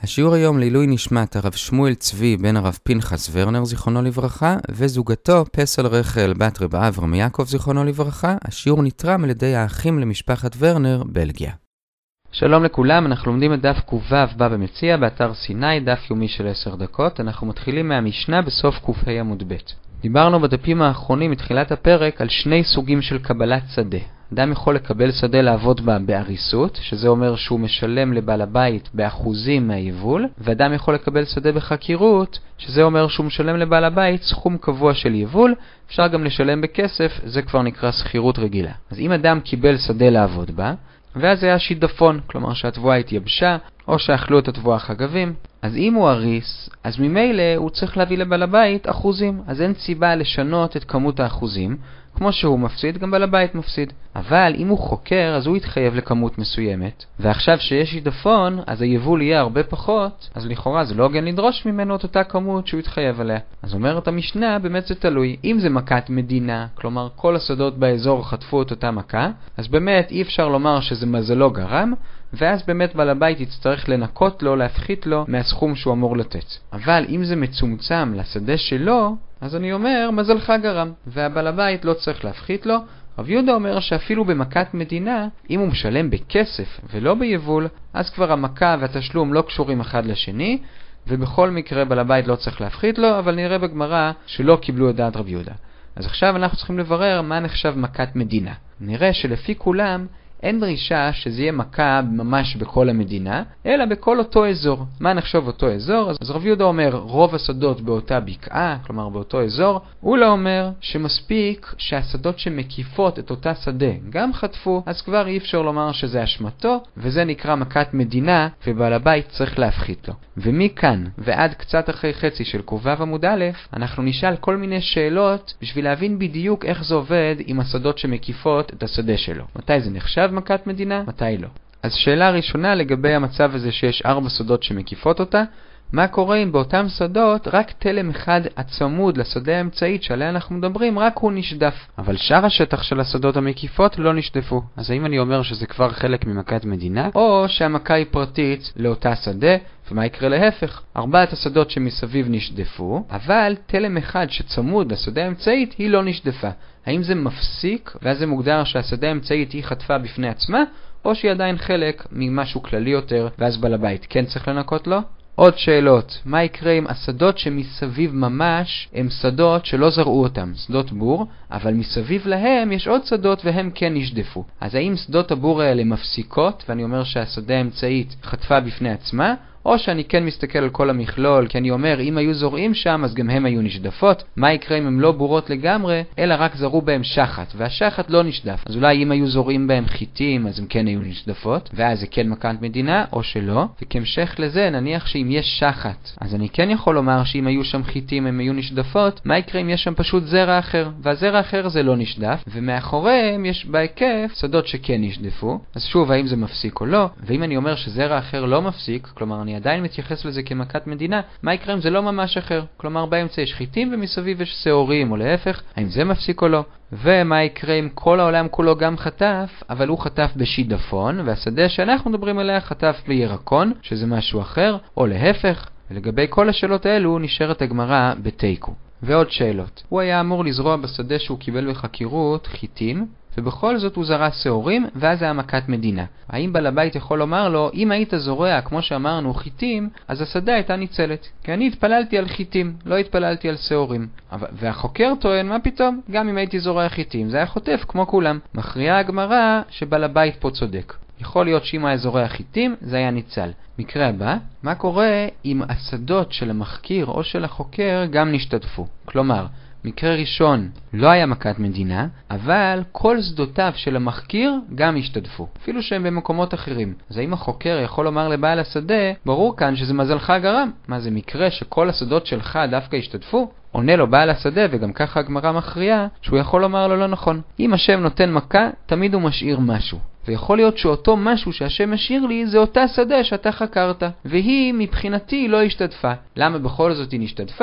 השיעור היום לעילוי נשמת הרב שמואל צבי בן הרב פנחס ורנר זיכרונו לברכה וזוגתו פסל רחל בת רב אברהם יעקב זיכרונו לברכה. השיעור נתרם על ידי האחים למשפחת ורנר, בלגיה. שלום לכולם, אנחנו לומדים את דף ק"ו בא במציע באתר סיני, דף יומי של 10 דקות. אנחנו מתחילים מהמשנה בסוף ק"ה עמוד ב'. דיברנו בדפים האחרונים מתחילת הפרק על שני סוגים של קבלת שדה. אדם יכול לקבל שדה לעבוד בה בעריסות, שזה אומר שהוא משלם לבעל הבית באחוזים מהיבול, ואדם יכול לקבל שדה בחקירות, שזה אומר שהוא משלם לבעל הבית סכום קבוע של יבול, אפשר גם לשלם בכסף, זה כבר נקרא שכירות רגילה. אז אם אדם קיבל שדה לעבוד בה, ואז היה שידפון, כלומר שהתבואה התייבשה, או שאכלו את התבואה חגבים, אז אם הוא אריס, אז ממילא הוא צריך להביא לבעל הבית אחוזים, אז אין סיבה לשנות את כמות האחוזים, כמו שהוא מפסיד, גם בעל הבית מפסיד. אבל אם הוא חוקר, אז הוא יתחייב לכמות מסוימת, ועכשיו שיש שידפון, אז היבול יהיה הרבה פחות, אז לכאורה זה לא הוגן לדרוש ממנו את אותה כמות שהוא יתחייב עליה. אז אומרת המשנה, באמת זה תלוי. אם זה מכת מדינה, כלומר כל השדות באזור חטפו את אותה מכה, אז באמת אי אפשר לומר שזה מזלו גרם, ואז באמת בעל הבית יצטרך לנקות לו, להפחית לו מהסכום שהוא אמור לתת. אבל אם זה מצומצם לשדה שלו, אז אני אומר, מזלך גרם, והבעל הבית לא צריך להפחית לו. רב יהודה אומר שאפילו במכת מדינה, אם הוא משלם בכסף ולא ביבול, אז כבר המכה והתשלום לא קשורים אחד לשני, ובכל מקרה בעל הבית לא צריך להפחית לו, אבל נראה בגמרא שלא קיבלו את דעת רב יהודה. אז עכשיו אנחנו צריכים לברר מה נחשב מכת מדינה. נראה שלפי כולם, אין דרישה שזה יהיה מכה ממש בכל המדינה, אלא בכל אותו אזור. מה נחשוב אותו אזור? אז רב יהודה אומר רוב השדות באותה בקעה, כלומר באותו אזור. הוא לא אומר שמספיק שהשדות שמקיפות את אותה שדה גם חטפו, אז כבר אי אפשר לומר שזה אשמתו, וזה נקרא מכת מדינה, ובעל הבית צריך להפחית לו. ומכאן ועד קצת אחרי חצי של ק"ו עמוד א', אנחנו נשאל כל מיני שאלות בשביל להבין בדיוק איך זה עובד עם השדות שמקיפות את השדה שלו. מתי זה נחשב מכת מדינה? מתי לא? אז שאלה ראשונה לגבי המצב הזה שיש 4 שדות שמקיפות אותה, מה קורה אם באותם שדות רק תלם אחד הצמוד לשדה האמצעית שעליה אנחנו מדברים, רק הוא נשדף, אבל שאר השטח של השדות המקיפות לא נשדפו. אז האם אני אומר שזה כבר חלק ממכת מדינה, או שהמכה היא פרטית לאותה שדה? ומה יקרה להפך? 4 השדות שמסביב נשדפו, אבל תלם אחד שצמוד לשדה האמצעית היא לא נשדפה. האם זה מפסיק, ואז זה מוגדר שהשדה האמצעית היא חטפה בפני עצמה, או שהיא עדיין חלק ממשהו כללי יותר, ואז בעל הבית כן צריך לנקות לו? עוד שאלות, מה יקרה אם השדות שמסביב ממש הם שדות שלא זרעו אותם, שדות בור, אבל מסביב להם יש עוד שדות והם כן נשדפו. אז האם שדות הבור האלה מפסיקות, ואני אומר שהשדה האמצעית חטפה בפני עצמה, או שאני כן מסתכל על כל המכלול, כי אני אומר, אם היו זורעים שם, אז גם הם היו נשדפות. מה יקרה אם הם לא בורות לגמרי, אלא רק זרו בהם שחת, והשחת לא נשדף? אז אולי אם היו זורעים בהם חיטים, אז הם כן היו נשדפות, ואז זה כן מכת מדינה, או שלא. וכמשך לזה, נניח שאם יש שחת, אז אני כן יכול לומר שאם היו שם חיטים, הם היו נשדפות. מה יקרה אם יש שם פשוט זרע אחר, והזרע האחר זה לא נשדף, ומאחוריהם יש בהיקף שדות שכן נשדפו. אז שוב, האם זה מפסיק או לא? ואם אני אומר שזרע אחר לא מפסיק, כלומר אני עדיין מתייחס לזה כמכת מדינה, מה יקרה אם זה לא ממש אחר? כלומר באמצע יש חיטים ומסביב יש שעורים, או להפך, האם זה מפסיק או לא? ומה יקרה אם כל העולם כולו גם חטף, אבל הוא חטף בשידפון, והשדה שאנחנו מדברים עליה חטף בירקון, שזה משהו אחר, או להפך? ולגבי כל השאלות האלו נשארת הגמרא בתיקו. ועוד שאלות. הוא היה אמור לזרוע בשדה שהוא קיבל בחקירות חיטים, ובכל זאת הוא זרע שעורים, ואז זה היה מכת מדינה. האם בעל הבית יכול לומר לו, אם היית זורע, כמו שאמרנו, חיטים, אז השדה הייתה ניצלת. כי אני התפללתי על חיטים, לא התפללתי על שעורים. והחוקר טוען, מה פתאום? גם אם הייתי זורע חיטים, זה היה חוטף כמו כולם. מכריעה הגמרא שבעל הבית פה צודק. יכול להיות שאם היה זורע חיטים, זה היה ניצל. מקרה הבא, מה קורה אם השדות של המחקיר או של החוקר גם נשתתפו? כלומר, מקרה ראשון לא היה מכת מדינה, אבל כל שדותיו של המחקיר גם השתתפו, אפילו שהם במקומות אחרים. אז האם החוקר יכול לומר לבעל השדה, ברור כאן שזה מזלך גרם. מה זה מקרה שכל השדות שלך דווקא השתתפו? עונה לו בעל השדה, וגם ככה הגמרא מכריעה, שהוא יכול לומר לו לא נכון. אם השם נותן מכה, תמיד הוא משאיר משהו. ויכול להיות שאותו משהו שהשם משאיר לי זה אותה שדה שאתה חקרת, והיא מבחינתי לא השתתפה. למה בכל זאת היא נשתתפה?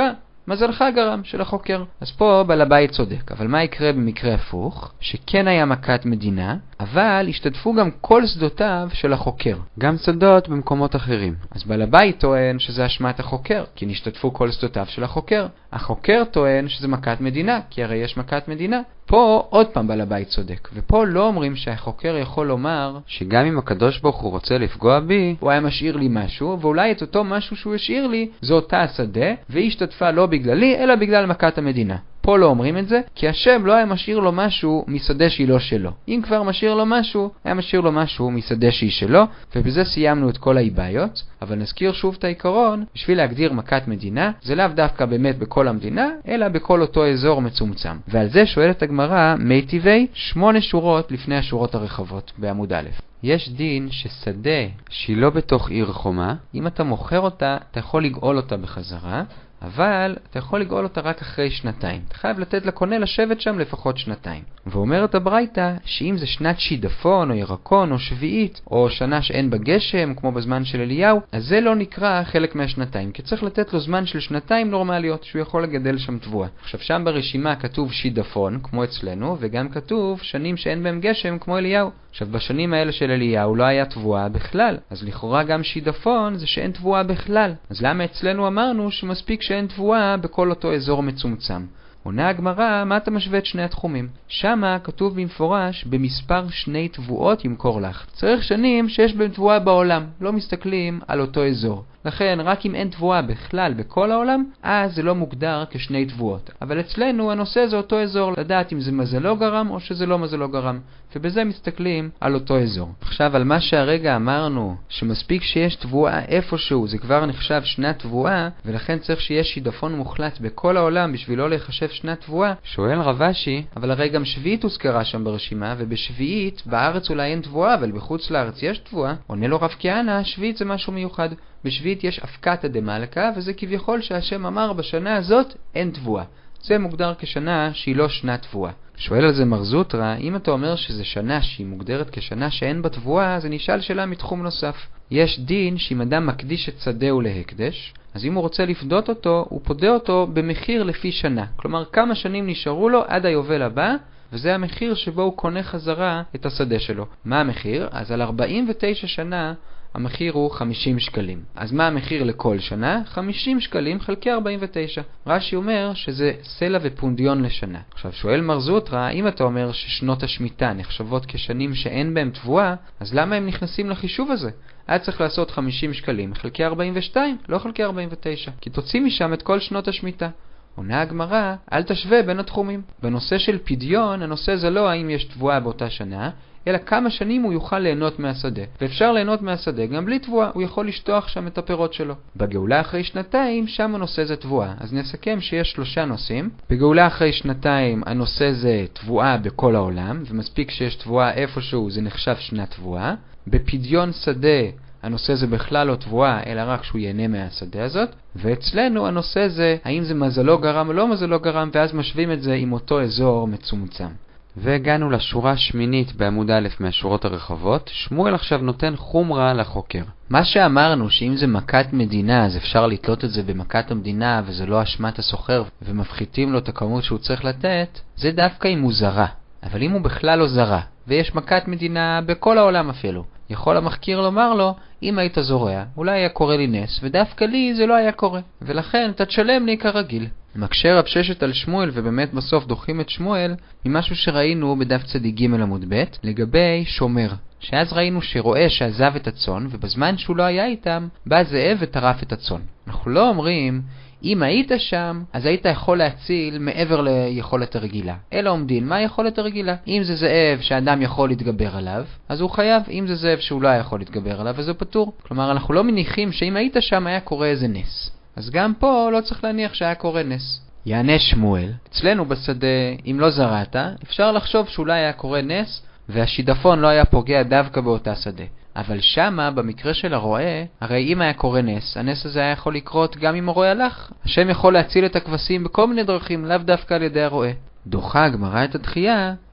מזלך גרם של החוקר. אז פה בעל הבית צודק, אבל מה יקרה במקרה הפוך? שכן היה מכת מדינה, אבל השתתפו גם כל שדותיו של החוקר, גם שדות במקומות אחרים. אז בעל הבית טוען שזה אשמת החוקר, כי נשתתפו כל שדותיו של החוקר. החוקר טוען שזה מכת מדינה, כי הרי יש מכת מדינה. פה עוד פעם בעל הבית צודק, ופה לא אומרים שהחוקר יכול לומר שגם אם הקדוש ברוך הוא רוצה לפגוע בי, הוא היה משאיר לי משהו, ואולי את אותו משהו שהוא השאיר לי זו אותה השדה, והיא השתתפה לא בגללי אלא בגלל מכת המדינה. פה לא אומרים את זה, כי השם לא היה משאיר לו משהו משדה שהיא לא שלו. אם כבר משאיר לו משהו, היה משאיר לו משהו משדה שהיא שלו, ובזה סיימנו את כל העיביות. אבל נזכיר שוב את העיקרון, בשביל להגדיר מכת מדינה, זה לאו דווקא באמת בכל המדינה, אלא בכל אותו אזור מצומצם. ועל זה שואלת הגמרא מי טבעי 8 שורות לפני השורות הרחבות בעמוד א'. יש דין ששדה שהיא לא בתוך עיר חומה, אם אתה מוכר אותה, אתה יכול לגאול אותה בחזרה, אבל אתה יכול לגאול אותה רק אחרי 2. אתה חייב לתת לקונה לשבת שם לפחות 2. ואומרת הברייתא שאם זה שנת שידפון או ירקון או שביעית או שנה שאין בה גשם כמו בזמן של אליהו, אז זה לא נקרא חלק מה2, כי צריך לתת לו זמן של 2 נורמליות שהוא יכול לגדל שם תבואה. עכשיו שם ברשימה כתוב שידפון כמו אצלנו, וגם כתוב שנים שאין בהם גשם כמו אליהו. עכשיו בשנים האלה של אליהו לא היה תבואה בכלל, אז לכאורה גם שידפון זה שאין תבואה בכלל. אז למה אצלנו אמרנו שמספיק שאין תבואה בכל אותו אזור מצומצם? עונה הגמרא, מה אתה משווה את שני התחומים? שמה כתוב במפורש במספר 2 תבואות ימכור לך. צריך שנים שיש בהם תבואה בעולם, לא מסתכלים על אותו אזור. לכן רק אם אין תבואה בכלל בכל העולם, אז זה לא מוגדר כ2 תבואות. אבל אצלנו הנושא זה אותו אזור, לדעת אם זה מזלו גרם או שזה לא מזלו גרם. ובזה מסתכלים על אותו אזור. עכשיו על מה שהרגע אמרנו, שמספיק שיש תבואה איפשהו, זה כבר נחשב שנת תבואה, ולכן צריך שיש שידפון מוחלט בכל העולם בשביל לא לחשב שנת תבואה. שואל רב אשי, אבל הרי גם שביעית הוזכרה שם ברשימה, ובשביעית בארץ אולי אין תבואה, אבל בחוץ לארץ יש תבואה. עונה לו רב כהנא, שביעית זה משהו מיוחד. בשביעית יש הפקתא דמלכא, וזה כביכול שהשם אמר בשנה הזאת אין תבואה. זה מוגדר כשנה שהיא לא שנת תבואה. שואל על זה מר זוטרא, אם אתה אומר שזה שנה שהיא מוגדרת כשנה שאין בה תבואה, זה נשאל שאלה מתחום נוסף. יש דין שאם אדם מקדיש את שדהו להקדש, אז אם הוא רוצה לפדות אותו, הוא פודה אותו במחיר לפי שנה. כלומר, כמה שנים נשארו לו עד היובל הבא, וזה המחיר שבו הוא קונה חזרה את השדה שלו. מה המחיר? אז על 49 שנה המחיר הוא 50 שקלים. אז מה המחיר לכל שנה? 50 שקלים חלקי 49. רש"י אומר שזה סלע ופונדיון לשנה. עכשיו שואל מר זוטרא, אם אתה אומר ששנות השמיטה נחשבות כשנים שאין בהם תבואה, אז למה הם נכנסים לחישוב הזה? היה צריך לעשות 50 שקלים חלקי 42, לא חלקי 49, כי תוציא משם את כל שנות השמיטה. עונה הגמרא, אל תשווה בין התחומים. בנושא של פדיון, הנושא זה לא האם יש תבואה באותה שנה, אלא כמה שנים הוא יוכל ליהנות מהשדה. ואפשר ליהנות מהשדה גם בלי תבואה, הוא יכול לשטוח שם את הפירות שלו. בגאולה אחרי 2, שם הנושא זה תבואה. אז נסכם שיש 3 נושאים. בגאולה אחרי 2, הנושא זה תבואה בכל העולם, ומספיק שיש תבואה איפשהו זה נחשב שנת תבואה. בפדיון שדה, הנושא זה בכלל לא תבואה, אלא רק שהוא ייהנה מהשדה הזאת. ואצלנו הנושא זה האם זה מזלו גרם או לא מזלו גרם, ואז משווים את זה עם אותו אזור מצומצם. והגענו לשורה השמינית בעמוד א' מהשורות הרחבות. שמואל עכשיו נותן חומרה לחוקר. מה שאמרנו שאם זה מכת מדינה אז אפשר לתלות את זה במכת המדינה וזה לא אשמת הסוחר ומפחיתים לו את הכמות שהוא צריך לתת, זה דווקא אם הוא זרה. אבל אם הוא בכלל לא זרה ויש מכת מדינה בכל העולם אפילו, יכול המחקיר לומר לו, אם היית זורע, אולי היה קורה לי נס, ודווקא לי זה לא היה קורה. ולכן אתה תשלם לי כרגיל. מקשה רב ששת על שמואל, ובאמת בסוף דוחים את שמואל, ממשהו שראינו בדף צדיק ג' עמוד ב', לגבי שומר. שאז ראינו שרועה שעזב את הצאן, ובזמן שהוא לא היה איתם, בא זאב וטרף את הצאן. אנחנו לא אומרים, אם היית שם, אז היית יכול להציל מעבר ליכולת הרגילה. אלא עומדין, מה היכולת הרגילה? אם זה זאב שאדם יכול להתגבר עליו, אז הוא חייב. אם זה זאב שהוא לא יכול להתגבר עליו, אז הוא פטור. כלומר, אנחנו לא מניחים שאם היית שם היה קורה איזה נס. אז גם פה לא צריך להניח שהיה קורה נס. יענה שמואל, אצלנו בשדה, אם לא זרעת, אפשר לחשוב שאולי היה קורה נס, והשידפון לא היה פוגע דווקא באותה שדה. אבל שמה, במקרה של הרועה, הרי אם היה קורה נס, הנס הזה היה יכול לקרות גם אם הרועה הלך. השם יכול להציל את הכבשים בכל מיני דרכים, לאו דווקא על ידי הרועה. דוחה הגמרא את הדחייה,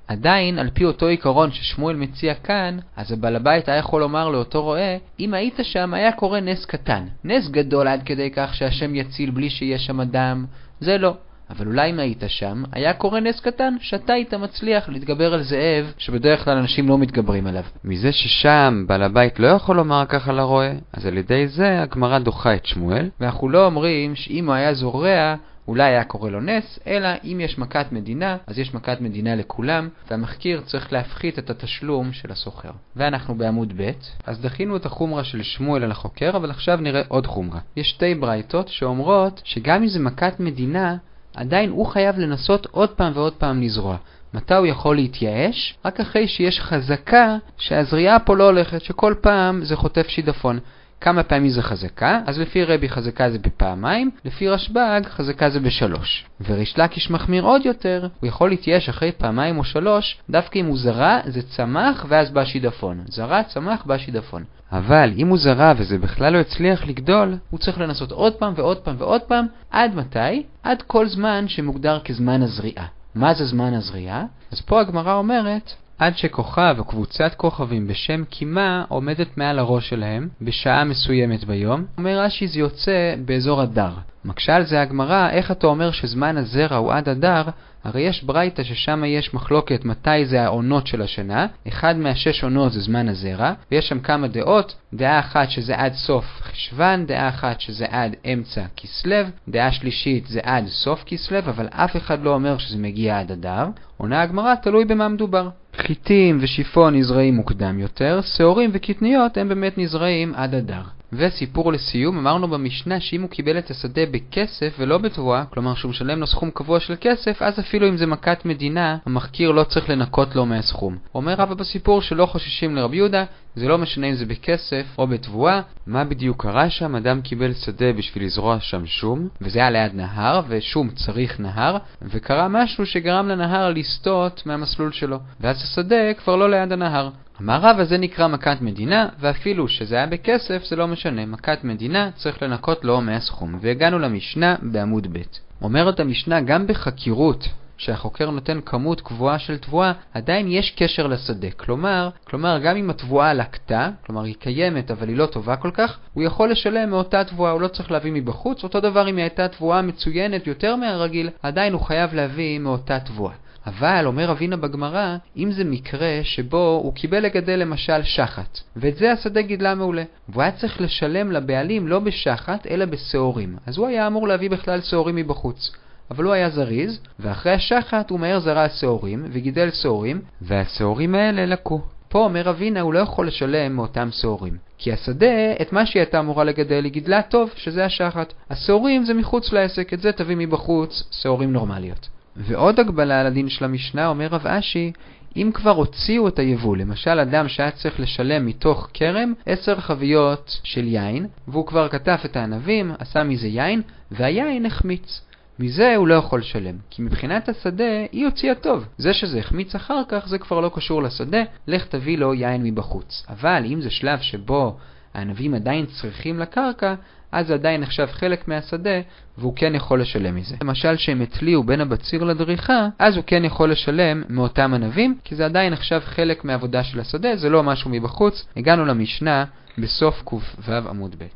עדיין, על פי אותו עיקרון ששמואל מציע כאן, אז הבעל הבית היה יכול לומר לאותו רועה, אם היית שם היה קורה נס קטן. נס גדול עד כדי כך שהשם יציל בלי שיהיה שם אדם, זה לא. אבל אולי אם היית שם, היה קורה נס קטן שאתה היית מצליח להתגבר על זאב, שבדרך כלל אנשים לא מתגברים עליו. מזה ששם בעל הבית לא יכול לומר ככה לרועה, אז על ידי זה הגמרא דוחה את שמואל. ואנחנו לא אומרים שאם הוא היה זורע, אולי היה קורא לו נס, אלא אם יש מכת מדינה, אז יש מכת מדינה לכולם, והמחקיר צריך להפחית את התשלום של הסוחר. ואנחנו בעמוד ב', אז דחינו את החומרה של שמואל על החוקר, אבל עכשיו נראה עוד חומרה. יש שתי ברייתות שאומרות שגם אם זה מכת מדינה, עדיין הוא חייב לנסות עוד פעם ועוד פעם לזרוע. מתי הוא יכול להתייאש? רק אחרי שיש חזקה שהזריעה פה לא הולכת, שכל פעם זה חוטף שידפון. כמה פעמים זה חזקה? אז לפי רבי חזקה זה בפעמיים, לפי רשב"ג חזקה זה בשלוש. וריש לקיש מחמיר עוד יותר, הוא יכול להתייאש אחרי פעמיים או שלוש, דווקא אם הוא זרע זה צמח ואז בא שידפון. זרע, צמח, בא שידפון. אבל אם הוא זרע וזה בכלל לא הצליח לגדול, הוא צריך לנסות עוד פעם ועוד פעם ועוד פעם, עד מתי? עד כל זמן שמוגדר כזמן הזריעה. מה זה זמן הזריעה? אז פה הגמרא אומרת, עד שכוכב או קבוצת כוכבים בשם קימה עומדת מעל הראש שלהם בשעה מסוימת ביום, אומר רש"י זה יוצא באזור אדר. מקשה על זה הגמרא, איך אתה אומר שזמן הזרע הוא עד אדר? הרי יש ברייתא ששם יש מחלוקת מתי זה העונות של השנה, אחד מהשש עונות זה זמן הזרע, ויש שם כמה דעות, דעה אחת שזה עד סוף חשוון, דעה אחת שזה עד אמצע כסלו, דעה שלישית זה עד סוף כסלו, אבל אף אחד לא אומר שזה מגיע עד אדר. עונה הגמרא תלוי במה מדובר. חיטים ושיפון נזרעים מוקדם יותר, שעורים וקטניות הם באמת נזרעים עד אדר. וסיפור לסיום, אמרנו במשנה שאם הוא קיבל את השדה בכסף ולא בתבואה, כלומר שהוא משלם לו סכום קבוע של כסף, אז אפילו אם זה מכת מדינה, המחקיר לא צריך לנקות לו מהסכום. אומר רבא בסיפור שלא חוששים לרבי יהודה, זה לא משנה אם זה בכסף או בתבואה. מה בדיוק קרה שם? אדם קיבל שדה בשביל לזרוע שם שום, וזה היה ליד נהר, ושום צריך נהר, וקרה משהו שגרם לנהר לסטות מהמסלול שלו, ואז השדה כבר לא ליד הנהר. אמר רבא זה נקרא מכת מדינה, ואפילו שזה היה בכסף זה לא משנה, מכת מדינה צריך לנקות לו מהסכום. והגענו למשנה בעמוד ב'. אומרת המשנה גם בחקירות שהחוקר נותן כמות קבועה של תבואה, עדיין יש קשר לשדה. כלומר גם אם התבואה לקטה, כלומר היא קיימת אבל היא לא טובה כל כך, הוא יכול לשלם מאותה תבואה, הוא לא צריך להביא מבחוץ. אותו דבר אם היא הייתה תבואה מצוינת יותר מהרגיל, עדיין הוא חייב להביא מאותה תבואה. אבל אומר אבינה בגמרא, אם זה מקרה שבו הוא קיבל לגדל למשל שחת, ואת זה השדה גידלה מעולה, והוא היה צריך לשלם לבעלים לא בשחת אלא בשעורים, אז הוא היה אמור להביא בכלל שעורים מבחוץ. אבל הוא היה זריז, ואחרי השחת הוא מהר זרע שעורים וגידל שעורים, והשעורים האלה לקו. פה אומר אבינה הוא לא יכול לשלם מאותם שעורים, כי השדה את מה שהיא הייתה אמורה לגדל היא גידלה טוב, שזה השחת. השעורים זה מחוץ לעסק, את זה תביא מבחוץ, שעורים נורמליות. ועוד הגבלה על הדין של המשנה, אומר רב אשי, אם כבר הוציאו את היבול, למשל אדם שהיה צריך לשלם מתוך כרם 10 חביות של יין, והוא כבר כתב את הענבים, עשה מזה יין, והיין החמיץ. מזה הוא לא יכול לשלם, כי מבחינת השדה היא הוציאה טוב. זה שזה החמיץ אחר כך זה כבר לא קשור לשדה, לך תביא לו יין מבחוץ. אבל אם זה שלב שבו הענבים עדיין צריכים לקרקע, אז זה עדיין נחשב חלק מהשדה, והוא כן יכול לשלם מזה. למשל שהם התליעו בין הבציר לדריכה, אז הוא כן יכול לשלם מאותם ענבים, כי זה עדיין נחשב חלק מהעבודה של השדה, זה לא משהו מבחוץ. הגענו למשנה בסוף ק"ו עמוד ב'.